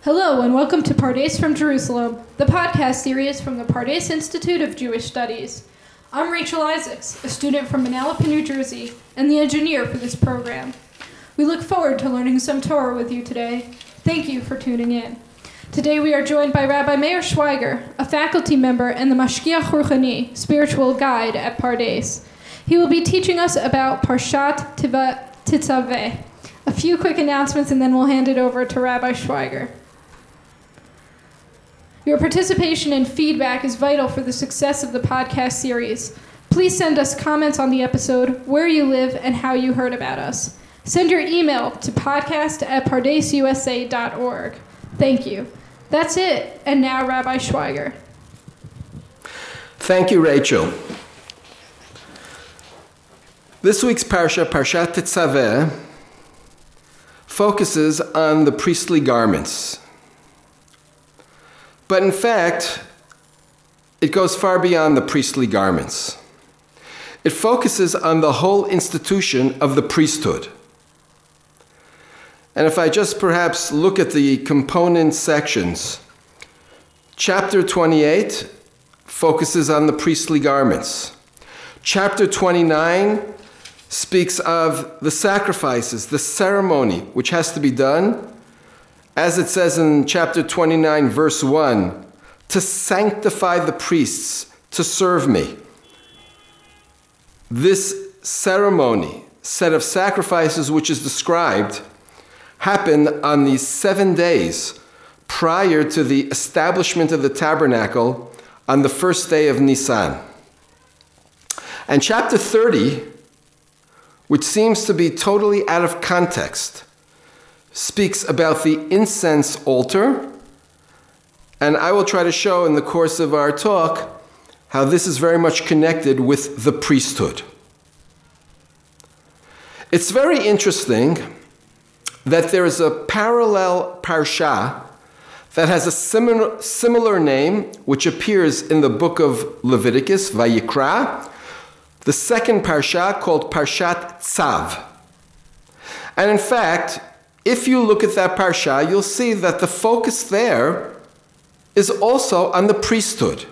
Hello and welcome to Pardes from Jerusalem, the podcast series from the Pardes Institute of Jewish Studies. I'm Rachel Isaacs, a student from Manalapan, New Jersey, and the engineer for this program. We look forward to learning some Torah with you today. Thank you for tuning in. Today we are joined by Rabbi Meir Schweiger, a faculty member and the Mashgiach Ruchani, spiritual guide at Pardes. He will be teaching us about Parshat Tetzaveh. A few quick announcements and then we'll hand it over to Rabbi Schweiger. Your participation and feedback is vital for the success of the podcast series. Please send us comments on the episode, where you live, and how you heard about us. Send your email to podcast@pardesusa.org. Thank you. That's it. And now Rabbi Schweiger. Thank you, Rachel. This week's Parsha, Parshat Tetzaveh, focuses on the priestly garments. But in fact, it goes far beyond the priestly garments. It focuses on the whole institution of the priesthood. And if I just perhaps look at the component sections, chapter 28 focuses on the priestly garments. Chapter 29 speaks of the sacrifices, the ceremony which has to be done, as it says in chapter 29, verse 1, to sanctify the priests to serve me. This ceremony, set of sacrifices which is described, happened on these 7 days prior to the establishment of the tabernacle on the first day of Nisan. And chapter 30, which seems to be totally out of context, speaks about the incense altar, and I will try to show in the course of our talk how this is very much connected with the priesthood. It's very interesting that there is a parallel parsha that has a similar name, which appears in the book of Leviticus, Vayikra, the second parsha called Parshat Tzav. And in fact, if you look at that parsha, you'll see that the focus there is also on the priesthood.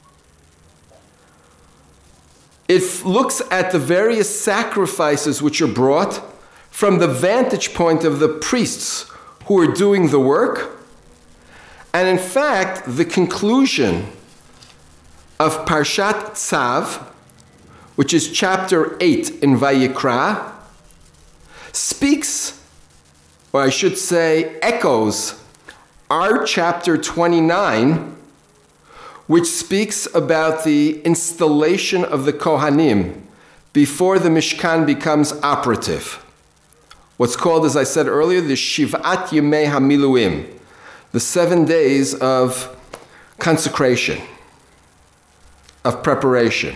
It looks at the various sacrifices which are brought from the vantage point of the priests who are doing the work. And in fact, the conclusion of Parshat Tzav, which is chapter 8 in Vayikra, speaks, or I should say echoes, our chapter 29, which speaks about the installation of the Kohanim before the Mishkan becomes operative. What's called, as I said earlier, the Shiv'at Yemei HaMiluim, the 7 days of consecration, of preparation.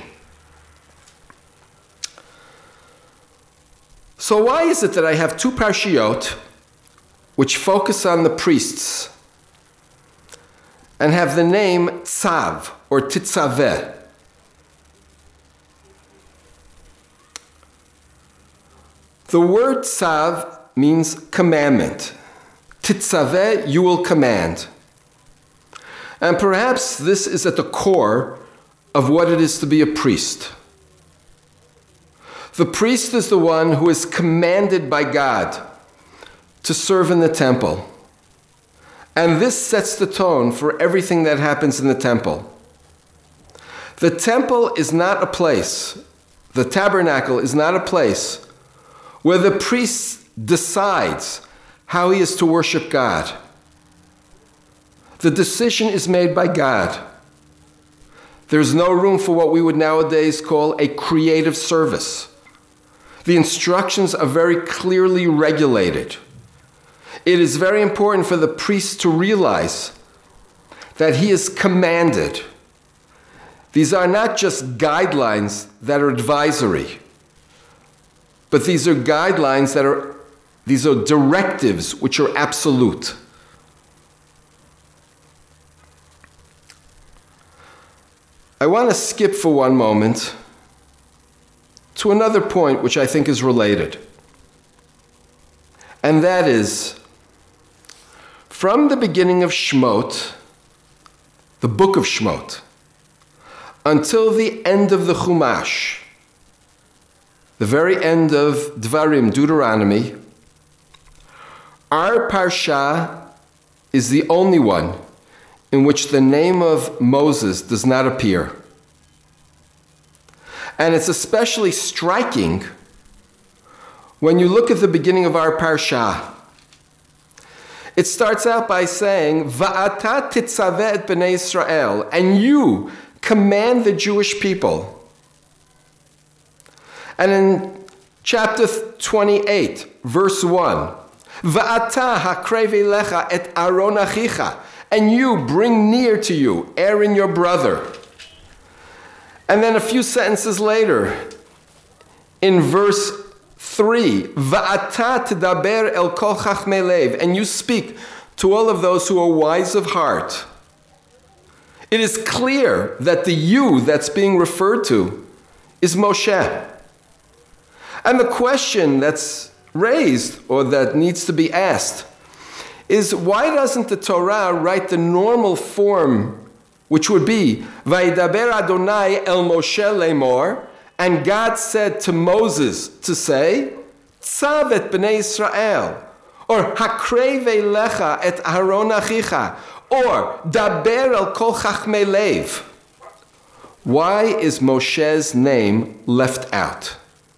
So why is it that I have two parshiyot which focus on the priests and have the name Tzav or Tetzaveh? The word Tzav means commandment. Tetzaveh, you will command. And perhaps this is at the core of what it is to be a priest. The priest is the one who is commanded by God to serve in the temple. And this sets the tone for everything that happens in the temple. The temple is not a place, the tabernacle is not a place where the priest decides how he is to worship God. The decision is made by God. There's no room for what we would nowadays call a creative service. The instructions are very clearly regulated. It is very important for the priest to realize that he is commanded. These are not just guidelines that are advisory, but these are guidelines these are directives which are absolute. I want to skip for one moment to another point which I think is related. And that is, From the beginning of Shmot, the book of Shmot, until the end of the Chumash, the very end of Dvarim, Deuteronomy, our Parsha is the only one in which the name of Moses does not appear. And it's especially striking when you look at the beginning of our Parsha. It starts out by saying, Va'ata titzaveh et b'nei Yisrael, and you command the Jewish people. And in chapter 28, verse 1, Va'ata hakrei v'lecha et Aaron achicha, and you bring near to you Aaron your brother. And then a few sentences later, in verse 3, Va'ata tdaber el kol chachmei lev, and you speak to all of those who are wise of heart. It is clear that the you that's being referred to is Moshe. And the question that's raised, or that needs to be asked, is why doesn't the Torah write the normal form, which would be, Vayidaber Adonai el Moshe lemor, and God said to Moses to say, Tzav et b'nei Yisrael, or Hakrei v'lecha et Aaron achicha, or Daber el kol chachmei lev. Why is Moshe's name left out?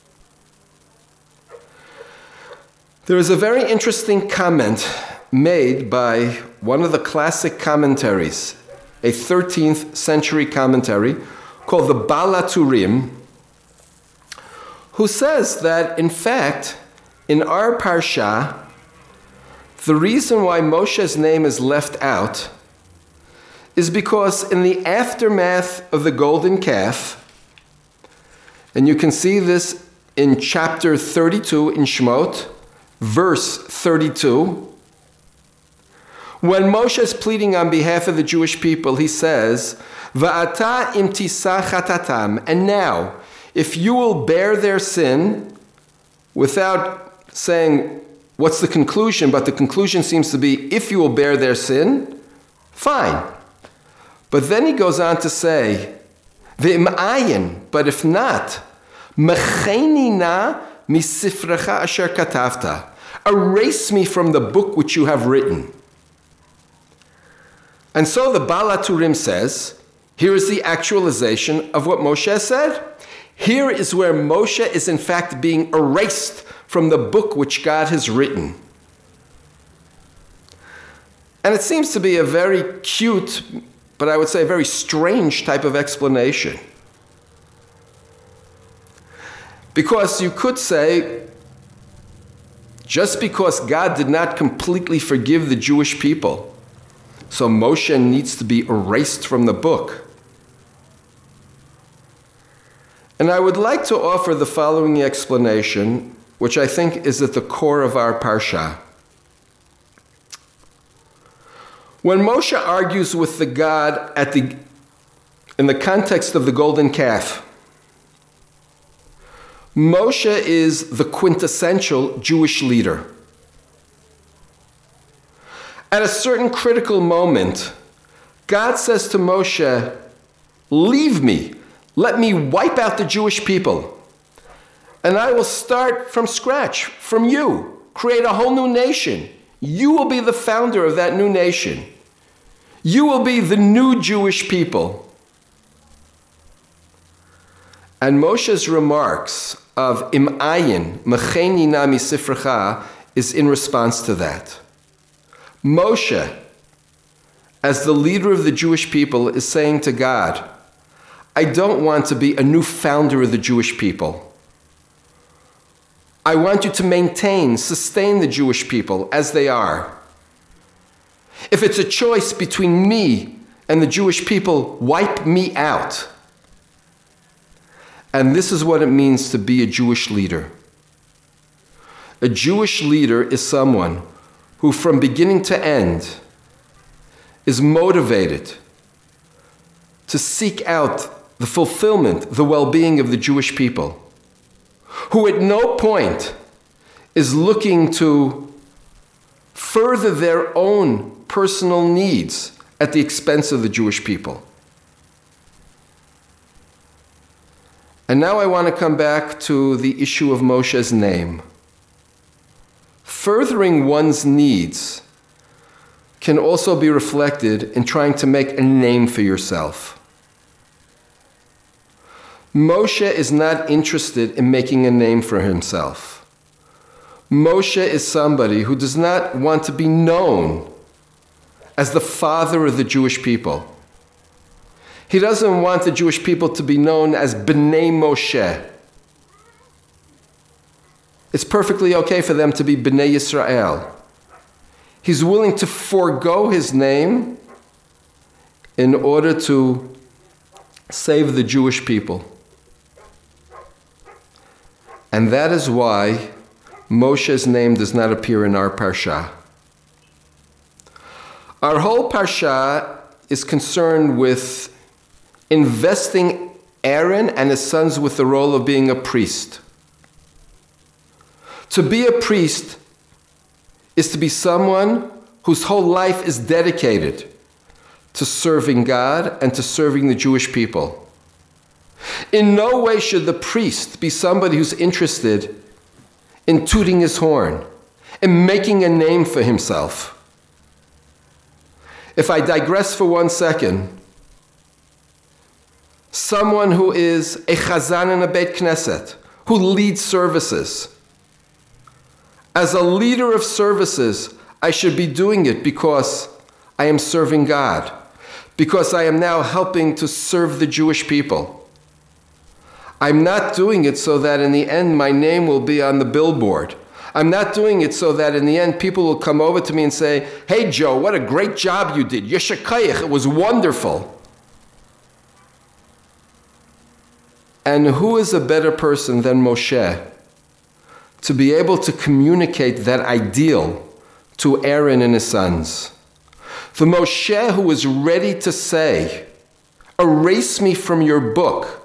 There is a very interesting comment made by one of the classic commentaries, a 13th century commentary called the Baal HaTurim, who says that, in fact, in our Parsha, the reason why Moshe's name is left out is because in the aftermath of the golden calf, and you can see this in chapter 32 in Shemot, verse 32, when Moshe is pleading on behalf of the Jewish people, he says, Va'ata im tisa chatatam, and now, if you will bear their sin, without saying what's the conclusion, but the conclusion seems to be, if you will bear their sin, fine. But then he goes on to say, Ve'im but if not, mecheni na misifrecha asher katavta, erase me from the book which you have written. And so the Baal HaTurim says, here is the actualization of what Moshe said. Here is where Moshe is in fact being erased from the book which God has written. And it seems to be a very cute, but I would say a very strange type of explanation. Because you could say, just because God did not completely forgive the Jewish people, so Moshe needs to be erased from the book. And I would like to offer the following explanation, which I think is at the core of our Parsha. When Moshe argues with the God in the context of the golden calf, Moshe is the quintessential Jewish leader. At a certain critical moment, God says to Moshe, leave me, let me wipe out the Jewish people, and I will start from scratch, from you, create a whole new nation. You will be the founder of that new nation. You will be the new Jewish people. And Moshe's remarks of Im ayin, mecheni na misifrecha, is in response to that. Moshe, as the leader of the Jewish people, is saying to God, I don't want to be a new founder of the Jewish people. I want you to maintain, sustain the Jewish people as they are. If it's a choice between me and the Jewish people, wipe me out. And this is what it means to be a Jewish leader. A Jewish leader is someone who from beginning to end is motivated to seek out the fulfillment, the well-being of the Jewish people, who at no point is looking to further their own personal needs at the expense of the Jewish people. And now I want to come back to the issue of Moshe's name. Furthering one's needs can also be reflected in trying to make a name for yourself. Moshe is not interested in making a name for himself. Moshe is somebody who does not want to be known as the father of the Jewish people. He doesn't want the Jewish people to be known as B'nai Moshe. It's perfectly okay for them to be B'nai Yisrael. He's willing to forego his name in order to save the Jewish people. And that is why Moshe's name does not appear in our parsha. Our whole parsha is concerned with investing Aaron and his sons with the role of being a priest. To be a priest is to be someone whose whole life is dedicated to serving God and to serving the Jewish people. In no way should the priest be somebody who's interested in tooting his horn, in making a name for himself. If I digress for 1 second, someone who is a chazan in a Beit Knesset, who leads services. As a leader of services, I should be doing it because I am serving God, because I am now helping to serve the Jewish people. I'm not doing it so that in the end my name will be on the billboard. I'm not doing it so that in the end people will come over to me and say, "Hey Joe, what a great job you did. Yeshakayich, it was wonderful." And who is a better person than Moshe to be able to communicate that ideal to Aaron and his sons? The Moshe who is ready to say, "Erase me from your book,"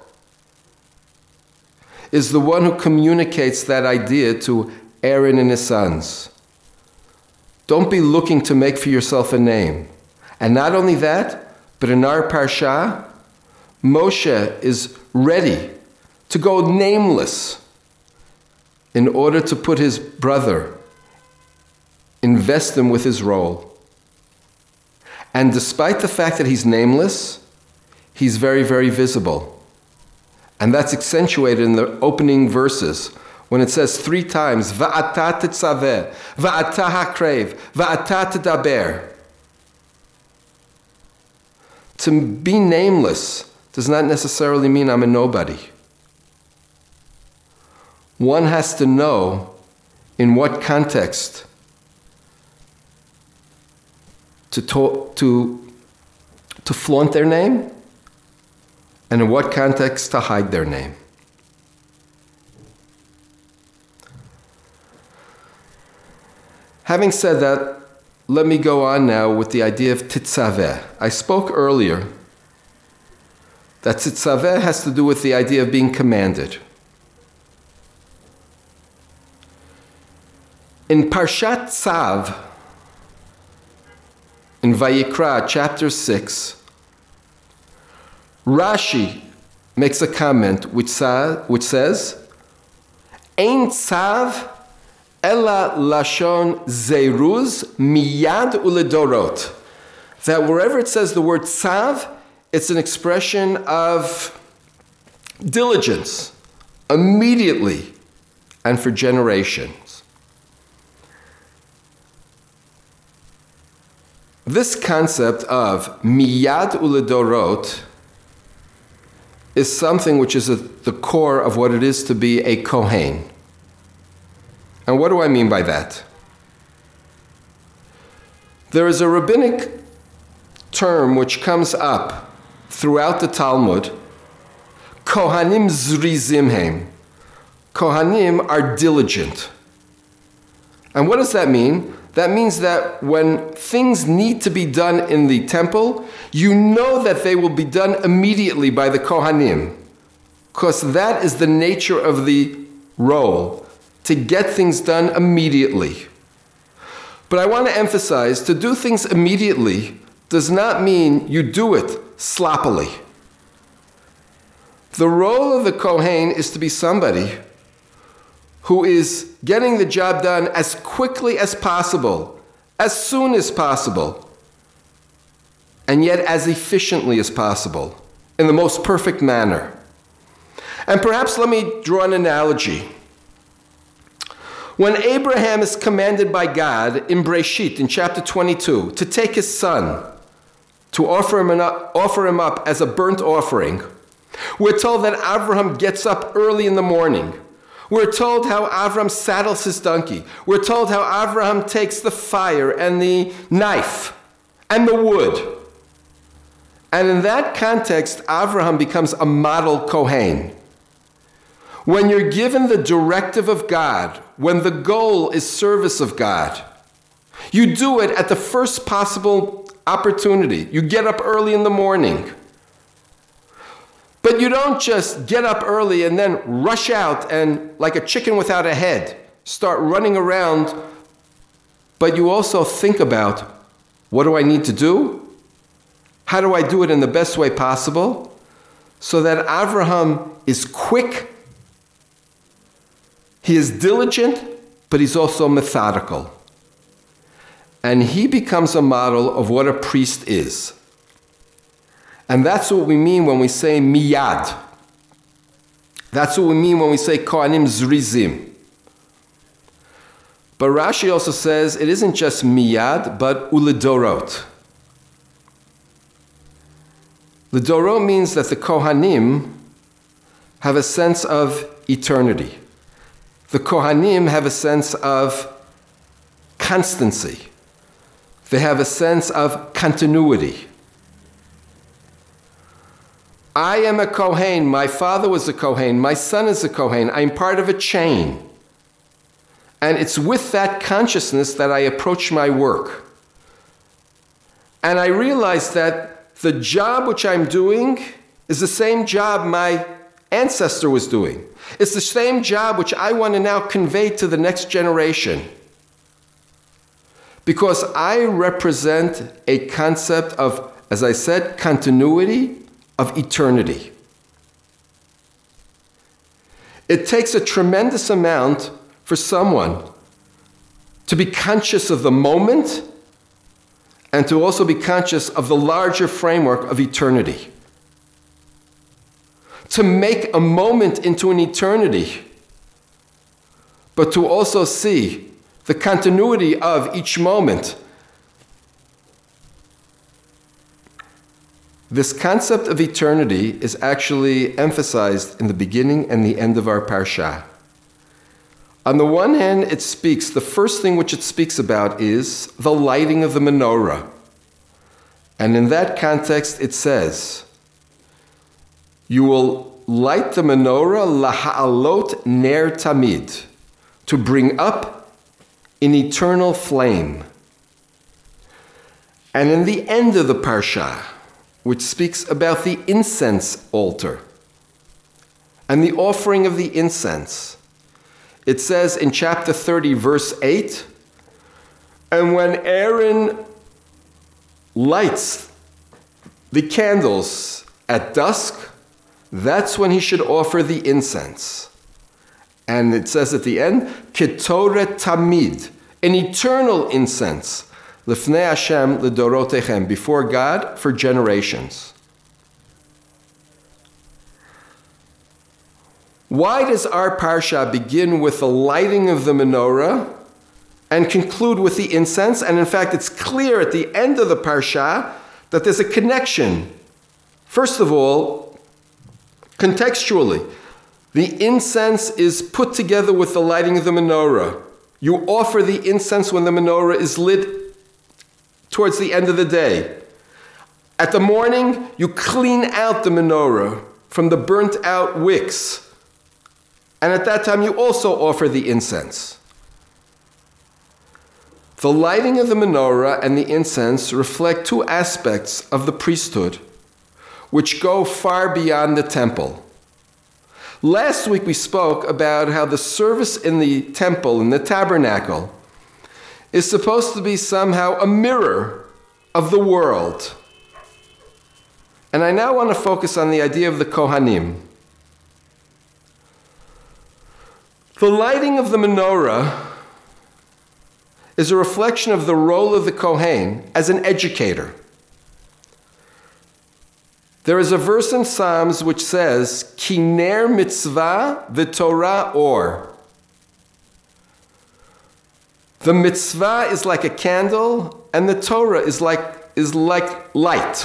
is the one who communicates that idea to Aaron and his sons. Don't be looking to make for yourself a name. And not only that, but in our parsha, Moshe is ready to go nameless in order to put his brother, invest him with his role. And despite the fact that he's nameless, he's very, very visible. And that's accentuated in the opening verses when it says 3 times, Va'ata tetzaveh, Va'ata hakrev, Va'ata tedaber. To be nameless does not necessarily mean I'm a nobody. One has to know in what context to flaunt their name and in what context to hide their name. Having said that, let me go on now with the idea of titzaveh. I spoke earlier that titzaveh has to do with the idea of being commanded. In Parshat Tzav, in Vayikra, chapter 6, Rashi makes a comment which says, Ein tzav ela lashon zeiruz miyad uledorot. That wherever it says the word tzav, it's an expression of diligence, immediately, and for generations. This concept of miyad uledorot is something which is at the core of what it is to be a Kohen. And what do I mean by that? There is a rabbinic term which comes up throughout the Talmud, Kohanim zrizim hem. Kohanim are diligent. And what does that mean? That means that when things need to be done in the temple, you know that they will be done immediately by the Kohanim, because that is the nature of the role, to get things done immediately. But I want to emphasize, to do things immediately does not mean you do it sloppily. The role of the Kohen is to be somebody who is getting the job done as quickly as possible, as soon as possible, and yet as efficiently as possible, in the most perfect manner. And perhaps let me draw an analogy. When Abraham is commanded by God in Breshit, in chapter 22, to take his son, to offer him up as a burnt offering, we're told that Abraham gets up early in the morning. We're told how Abraham saddles his donkey. We're told how Abraham takes the fire and the knife and the wood. And in that context, Abraham becomes a model Kohen. When you're given the directive of God, when the goal is service of God, you do it at the first possible opportunity. You get up early in the morning. But you don't just get up early and then rush out and, like a chicken without a head, start running around. But you also think about, what do I need to do? How do I do it in the best way possible? So that Abraham is quick, he is diligent, but he's also methodical. And he becomes a model of what a priest is. And that's what we mean when we say miyad. That's what we mean when we say kohanim zrizim. But Rashi also says it isn't just miyad, but uledorot. Ledorot means that the kohanim have a sense of eternity. The kohanim have a sense of constancy. They have a sense of continuity. I am a Kohen, my father was a Kohen, my son is a Kohen, I'm part of a chain. And it's with that consciousness that I approach my work. And I realize that the job which I'm doing is the same job my ancestor was doing. It's the same job which I want to now convey to the next generation. Because I represent a concept of, as I said, continuity, of eternity. It takes a tremendous amount for someone to be conscious of the moment and to also be conscious of the larger framework of eternity. To make a moment into an eternity, but to also see the continuity of each moment. This concept of eternity is actually emphasized in the beginning and the end of our parsha. On the one hand, it speaks, the first thing which it speaks about is the lighting of the menorah. And in that context, it says, you will light the menorah laha'alot ner tamid, to bring up an eternal flame. And in the end of the parsha, which speaks about the incense altar and the offering of the incense. It says in chapter 30, verse 8, and when Aaron lights the candles at dusk, that's when he should offer the incense. And it says at the end, Ketoret Tamid, an eternal incense, Lifnei Hashem ledorotechem, before God for generations. Why does our parsha begin with the lighting of the menorah and conclude with the incense? And in fact, it's clear at the end of the parsha that there's a connection. First of all, contextually, the incense is put together with the lighting of the menorah. You offer the incense when the menorah is lit towards the end of the day. At the morning, you clean out the menorah from the burnt out wicks. And at that time, you also offer the incense. The lighting of the menorah and the incense reflect two aspects of the priesthood, which go far beyond the temple. Last week we spoke about how the service in the temple, in the tabernacle, is supposed to be somehow a mirror of the world. And I now want to focus on the idea of the Kohanim. The lighting of the menorah is a reflection of the role of the Kohen as an educator. There is a verse in Psalms which says, Ki ner mitzvah v'torah or. The mitzvah is like a candle, and the Torah is like light.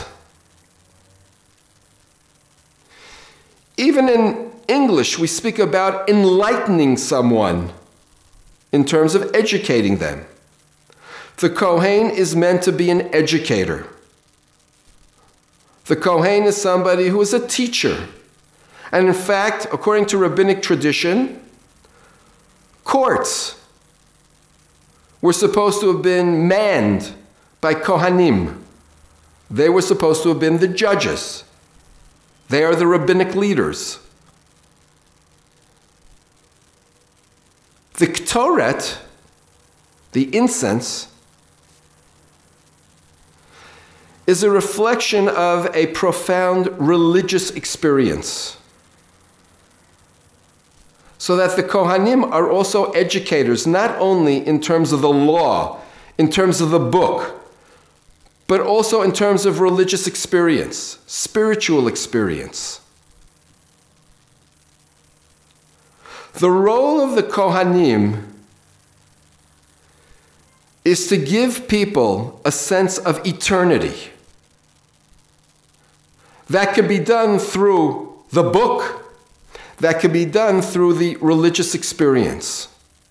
Even in English, we speak about enlightening someone in terms of educating them. The Kohen is meant to be an educator. The Kohen is somebody who is a teacher. And in fact, according to rabbinic tradition, courts were supposed to have been manned by Kohanim. They were supposed to have been the judges. They are the rabbinic leaders. The Ktoret, the incense, is a reflection of a profound religious experience. So that the Kohanim are also educators, not only in terms of the law, in terms of the book, but also in terms of religious experience, spiritual experience. The role of the Kohanim is to give people a sense of eternity. That could be done through the book, that could be done through the religious experience.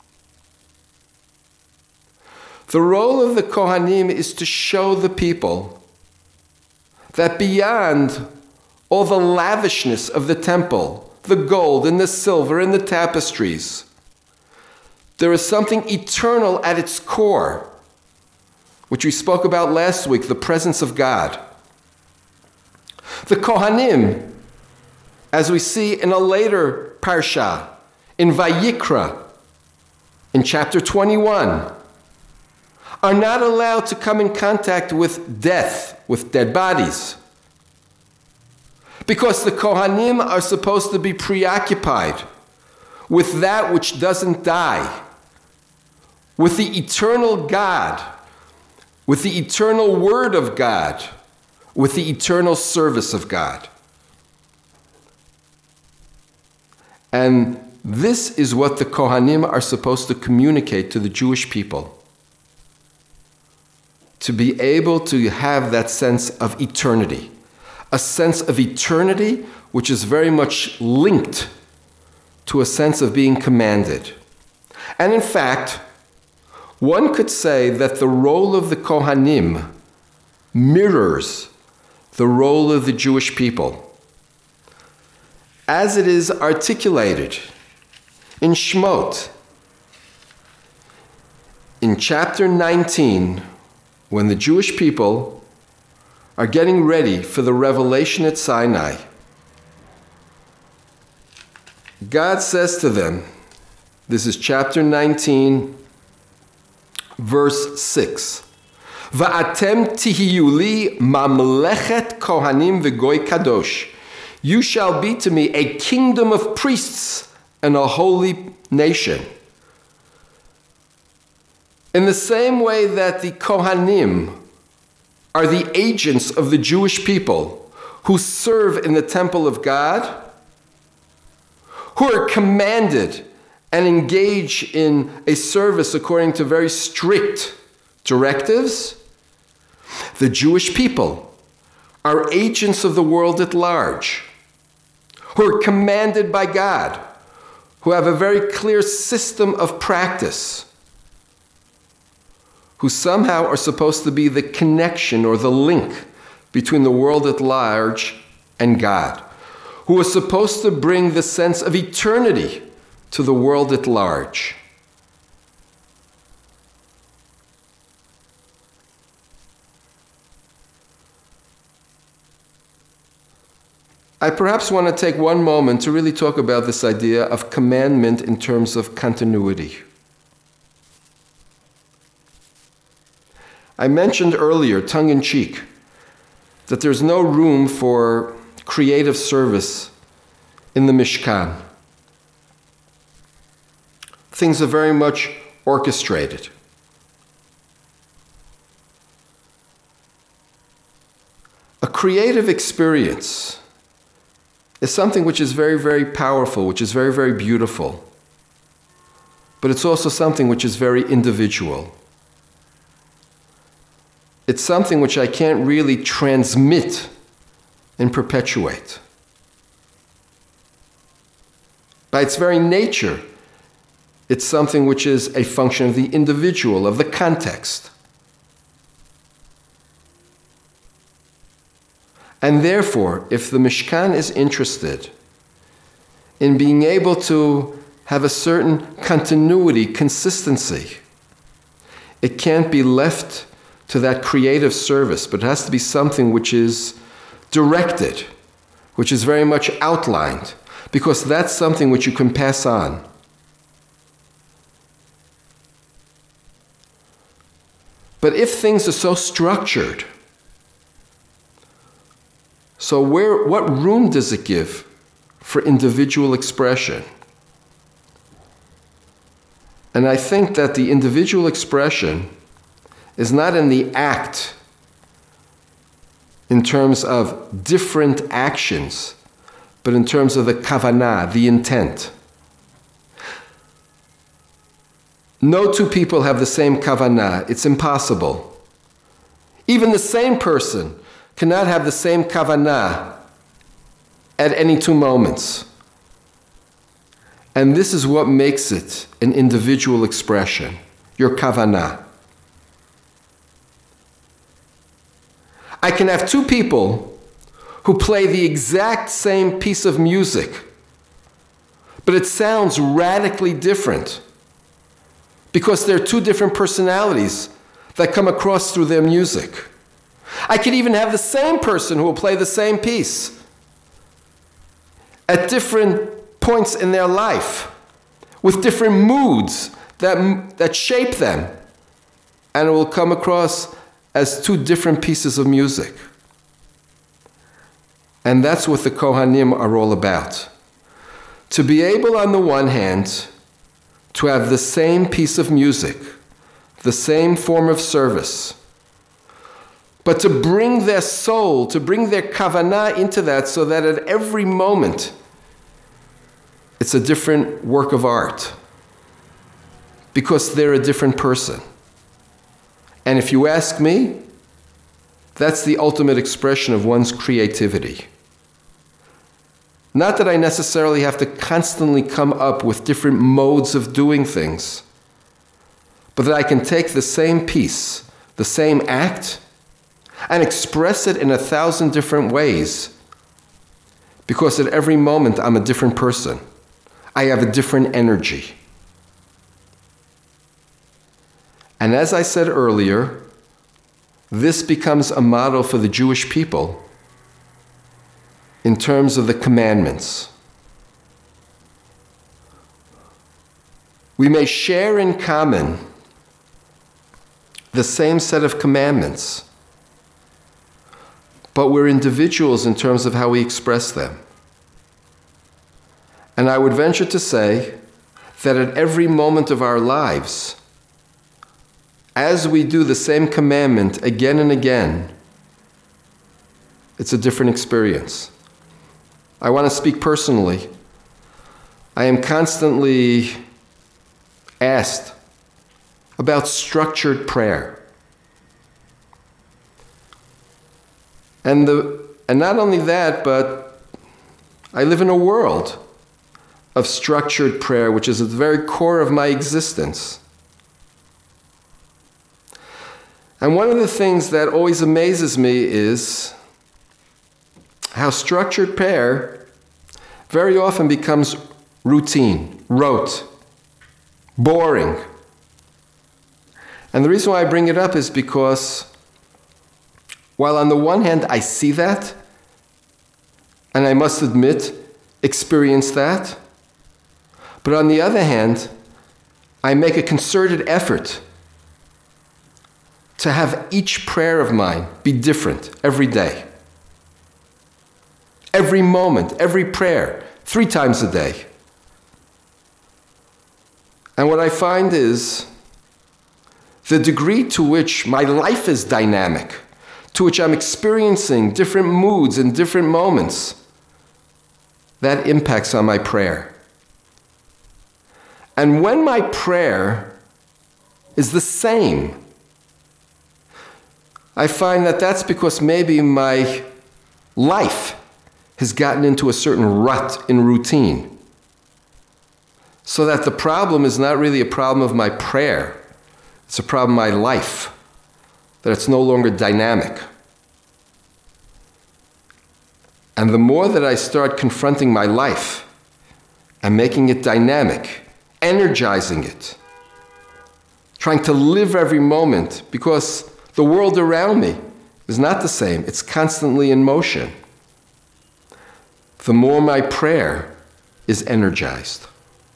The role of the Kohanim is to show the people that beyond all the lavishness of the temple, the gold and the silver and the tapestries, there is something eternal at its core, which we spoke about last week, the presence of God. The Kohanim, as we see in a later parsha, in Vayikra, in chapter 21, are not allowed to come in contact with death, with dead bodies. Because the Kohanim are supposed to be preoccupied with that which doesn't die, with the eternal God, with the eternal Word of God, with the eternal service of God. And this is what the Kohanim are supposed to communicate to the Jewish people. To be able to have that sense of eternity. A sense of eternity which is very much linked to a sense of being commanded. And in fact, one could say that the role of the Kohanim mirrors the role of the Jewish people, as it is articulated in Shmot, in chapter 19, when the Jewish people are getting ready for the revelation at Sinai. God says to them, this is chapter 19, verse 6, Va'atem tihiyu li mamlechet kohanim v'goy kadosh. You shall be to me a kingdom of priests and a holy nation. In the same way that the Kohanim are the agents of the Jewish people who serve in the temple of God, who are commanded and engage in a service according to very strict directives, the Jewish people are agents of the world at large, who are commanded by God, who have a very clear system of practice, who somehow are supposed to be the connection or the link between the world at large and God, who are supposed to bring the sense of eternity to the world at large. I perhaps want to take one moment to really talk about this idea of commandment in terms of continuity. I mentioned earlier, tongue-in-cheek, that there's no room for creative service in the Mishkan. Things are very much orchestrated. A creative experience is something which is very, very powerful, which is very, very beautiful. But it's also something which is very individual. It's something which I can't really transmit and perpetuate. By its very nature, it's something which is a function of the individual, of the context. And therefore, if the Mishkan is interested in being able to have a certain continuity, consistency, it can't be left to that creative service, but it has to be something which is directed, which is very much outlined, because that's something which you can pass on. But if things are so structured, so what room does it give for individual expression? And I think that the individual expression is not in the act in terms of different actions, but in terms of the kavanah, the intent. No two people have the same kavanah. It's impossible. Even the same person cannot have the same kavanah at any two moments. And this is what makes it an individual expression, your kavanah. I can have two people who play the exact same piece of music, but it sounds radically different because they're two different personalities that come across through their music. I could even have the same person who will play the same piece at different points in their life, with different moods that shape them, and it will come across as two different pieces of music. And that's what the Kohanim are all about. To be able, on the one hand, to have the same piece of music, the same form of service, but to bring their soul, to bring their kavanah into that so that at every moment it's a different work of art because they're a different person. And if you ask me, that's the ultimate expression of one's creativity. Not that I necessarily have to constantly come up with different modes of doing things, but that I can take the same piece, the same act, and express it in 1,000 different ways. Because at every moment I'm a different person. I have a different energy. And as I said earlier, this becomes a model for the Jewish people in terms of the commandments. We may share in common the same set of commandments, but we're individuals in terms of how we express them. And I would venture to say that at every moment of our lives, as we do the same commandment again and again, it's a different experience. I want to speak personally. I am constantly asked about structured prayer. And not only that, but I live in a world of structured prayer, which is at the very core of my existence. And one of the things that always amazes me is how structured prayer very often becomes routine, rote, boring. And the reason why I bring it up is because while on the one hand I see that, and I must admit, experience that, but on the other hand, I make a concerted effort to have each prayer of mine be different every day. Every moment, every prayer, 3 times a day. And what I find is the degree to which my life is dynamic, to which I'm experiencing different moods and different moments, that impacts on my prayer. And when my prayer is the same, I find that that's because maybe my life has gotten into a certain rut in routine. So that the problem is not really a problem of my prayer, it's a problem of my life, that it's no longer dynamic. And the more that I start confronting my life and making it dynamic, energizing it, trying to live every moment, because the world around me is not the same, it's constantly in motion, the more my prayer is energized.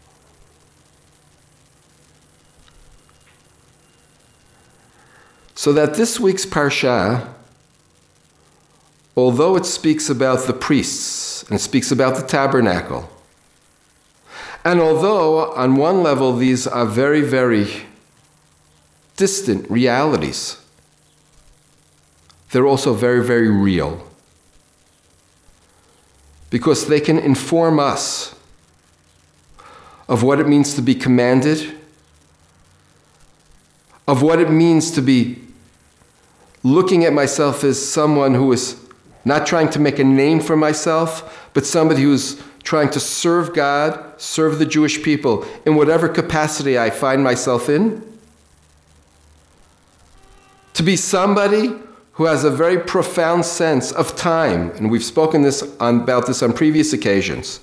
So that this week's Parsha, although it speaks about the priests, and it speaks about the tabernacle, and although on one level these are very, very distant realities, they're also very, very real. Because they can inform us of what it means to be commanded, of what it means to be looking at myself as someone who is not trying to make a name for myself, but somebody who's trying to serve God, serve the Jewish people in whatever capacity I find myself in. To be somebody who has a very profound sense of time, and we've spoken about this on previous occasions.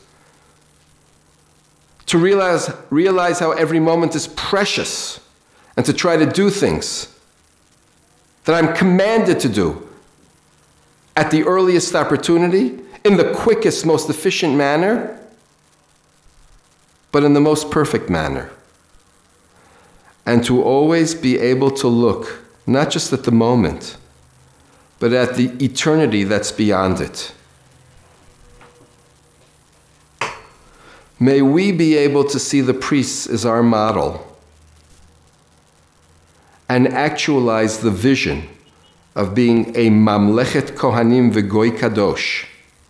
To realize how every moment is precious, and to try to do things that I'm commanded to do at the earliest opportunity, in the quickest, most efficient manner, but in the most perfect manner. And to always be able to look, not just at the moment, but at the eternity that's beyond it. May we be able to see the priests as our model and actualize the vision of being a Mamlechet Kohanim v'Goy Kadosh.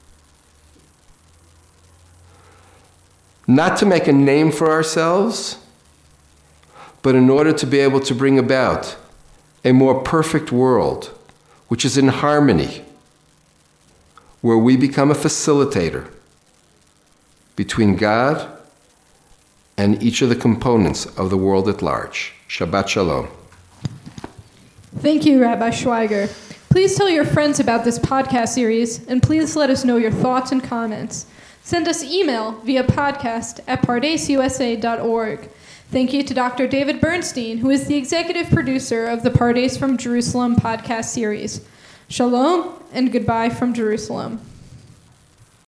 Not to make a name for ourselves, but in order to be able to bring about a more perfect world, which is in harmony, where we become a facilitator between God and each of the components of the world at large. Shabbat Shalom. Thank you, Rabbi Schweiger. Please tell your friends about this podcast series, and please let us know your thoughts and comments. Send us email via podcast@pardesusa.org. Thank you to Dr. David Bernstein, who is the executive producer of the Pardes from Jerusalem podcast series. Shalom and goodbye from Jerusalem.